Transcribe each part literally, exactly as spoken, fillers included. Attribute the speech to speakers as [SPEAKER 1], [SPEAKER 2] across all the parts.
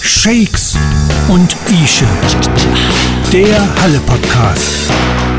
[SPEAKER 1] Shakes und Ische. Der Halle-Podcast.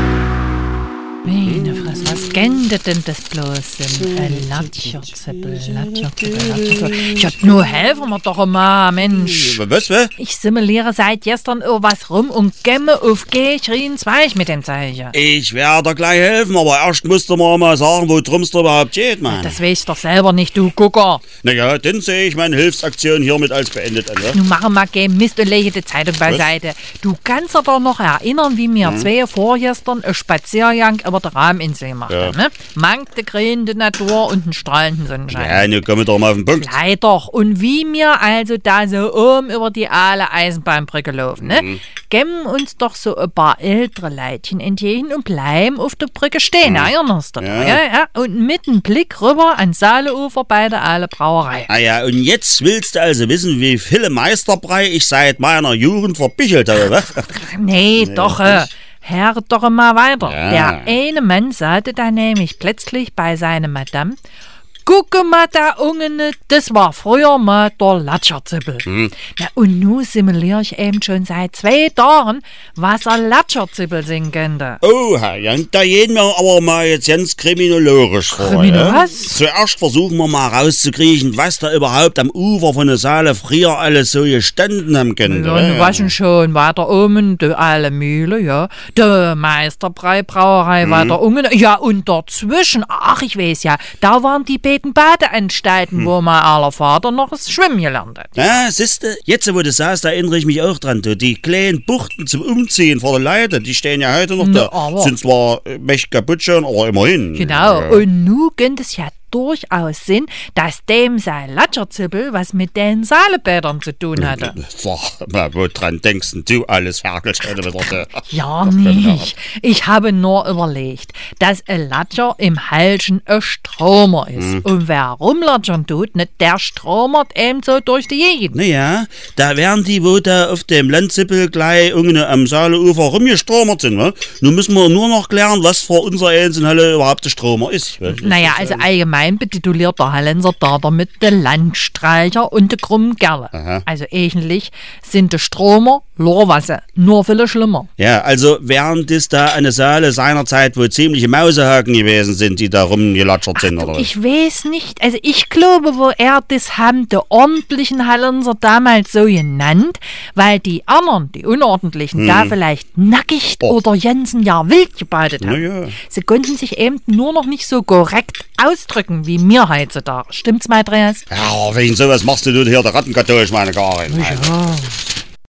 [SPEAKER 2] Meine Fresse, was gändet denn das bloß? Ein Latscherzippel, Latscherzippel, Latscherzippel. Ich hab nur helfen wir doch mal, Mensch.
[SPEAKER 3] Was, was?
[SPEAKER 2] Ich simuliere seit gestern irgendwas rum und gemme auf Geschrien Zweig mit dem Zeichen.
[SPEAKER 3] Ich werde dir gleich helfen, aber erst musst du mir mal sagen, wo drum's da überhaupt geht, Mann.
[SPEAKER 2] Das weiß ich doch selber nicht, du Gucker.
[SPEAKER 3] Naja, dann sehe ich meine Hilfsaktion hiermit als beendet an, ja?
[SPEAKER 2] Nun machen wir kein Mist und lege die Zeitung beiseite. Du kannst dich doch noch erinnern, wie wir hm. zwei vorgestern einen Spaziergang über der Rahmeninsel gemacht
[SPEAKER 3] Ja.
[SPEAKER 2] haben, ne? Mankte grünende Natur und einen strahlenden Sonnenschein.
[SPEAKER 3] Ja, nun kommen wir doch mal auf den Punkt.
[SPEAKER 2] Leider. Und wie wir also da so oben über die aale Eisenbahnbrücke laufen, ne?
[SPEAKER 3] Mhm.
[SPEAKER 2] Geben uns doch so ein paar ältere Leitchen entgegen und bleiben auf der Brücke stehen.
[SPEAKER 3] Mhm.
[SPEAKER 2] Erinnerst du dich?
[SPEAKER 3] Ja.
[SPEAKER 2] Ja, ja. Und mit einem Blick rüber ans Saaleufer bei der Aale Brauerei.
[SPEAKER 3] Ah ja, und jetzt willst du also wissen, wie viele Meisterbrei ich seit meiner Jugend verbichelt habe, was?
[SPEAKER 2] Nee,
[SPEAKER 3] Nee,
[SPEAKER 2] doch, äh,
[SPEAKER 3] nicht.
[SPEAKER 2] Hör doch mal weiter.
[SPEAKER 3] Ja.
[SPEAKER 2] Der eine Mann sagte da nämlich plötzlich bei seiner Madame: Gucke mal da Ungene, das war früher mal der Latscherzippel.
[SPEAKER 3] Hm.
[SPEAKER 2] Na, und nun simuliere ich eben schon seit zwei Tagen, was ein Latscherzippel singen könnte.
[SPEAKER 3] Oha, ja, da gehen wir aber mal jetzt ganz kriminologisch vor.
[SPEAKER 2] Krimino-
[SPEAKER 3] ja?
[SPEAKER 2] was?
[SPEAKER 3] Zuerst versuchen wir mal rauszukriechen, was da überhaupt am Ufer von der Saale früher alles so gestanden haben könnte.
[SPEAKER 2] Ja, nun was denn schon weiter oben, die alte Mühle, ja, die Meisterbrei Brauerei
[SPEAKER 3] Mhm.
[SPEAKER 2] weiter unten, ja, und dazwischen, ach, ich weiß ja, da waren die beiden Badeanstalten,
[SPEAKER 3] Hm.
[SPEAKER 2] wo mein aller Vater noch das Schwimmen gelernt hat.
[SPEAKER 3] Ja, siehste, jetzt wo du sagst, da erinnere ich mich auch dran. Du. Die kleinen Buchten zum Umziehen vor der Leute, die stehen ja heute noch
[SPEAKER 2] Na,
[SPEAKER 3] da.
[SPEAKER 2] aber-
[SPEAKER 3] Sind zwar äh, mächtig kaputt schon, aber immerhin.
[SPEAKER 2] Genau,
[SPEAKER 3] Ja.
[SPEAKER 2] und nun könnte es ja durchaus Sinn, dass dem sein Latscherzippel was mit den Saalebädern zu tun hatte.
[SPEAKER 3] Sag mal, wo dran denkst denn du alles Ferkelsteine wieder so?
[SPEAKER 2] Ja, nicht. Ich habe nur überlegt, dass ein Latscher im Halschen ein Stromer ist.
[SPEAKER 3] Mhm.
[SPEAKER 2] Und wer rumlatschern tut, nicht, der stromert eben so durch die Gegend.
[SPEAKER 3] Naja, da wären die, wo da auf dem Landzippel gleich irgendwie am Saaleufer rumgestromert sind. Wa? Nun müssen wir nur noch klären, was vor unserer Einzelhalle überhaupt der Stromer ist. wa?
[SPEAKER 2] Naja, also allgemein betituliert der Hallenser da damit den Landstreicher und den krummen Gerle.
[SPEAKER 3] Aha.
[SPEAKER 2] Also eigentlich sind die Stromer Lorwasse, nur viel schlimmer.
[SPEAKER 3] Ja, also während es da eine Saale seinerzeit, wo ziemliche Mausehaken gewesen sind, die da rumgelatschert sind, oder was?
[SPEAKER 2] Ich weiß nicht, also ich glaube, wo er das haben, die ordentlichen Hallenser damals so genannt, weil die anderen, die unordentlichen, da vielleicht nackig
[SPEAKER 3] Oh.
[SPEAKER 2] oder Jensen ja wild gebadet haben.
[SPEAKER 3] Na ja.
[SPEAKER 2] Sie konnten sich eben nur noch nicht so korrekt ausdrücken wie mir heutzutage. Stimmt's, Andreas?
[SPEAKER 3] Ja, wegen sowas machst du hier der Rattenkatholisch, meine Karin.
[SPEAKER 2] Ja.